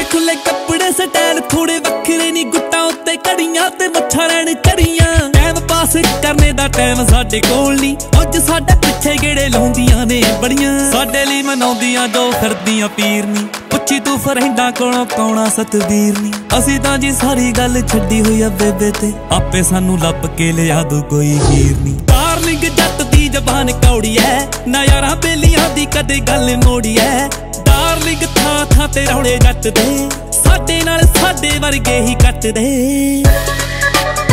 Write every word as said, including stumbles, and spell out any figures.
खुले कपड़े स्टाइल थोड़े वखरे नी, गुट्टां उत्ते कड़ियां ते मुच्छां रैण चढ़ियां। टाइम पास करने दा टाइम साडे कोल नी, अज साडे पिछे गेड़े लाउंदियां ने बड़ियां। साडे लई मनाउंदियां जो करदियां पीर नी, पुछी तू फ्रेंडां कोलों कौना सतबीर नी। असीं तां जी सारी गल छड्डी होई आ बेबे ते, आपे सानू लभ के लिया दू कोई हीर नी। डार्लिंग जट दी जबान कौड़ी ऐ, ना यारां बेलियां दी कदे गल मोड़ी ऐ। डार्लिंग थां थां ते रौले जट दे, साडे नाल साडे वर्गे ही कट दे।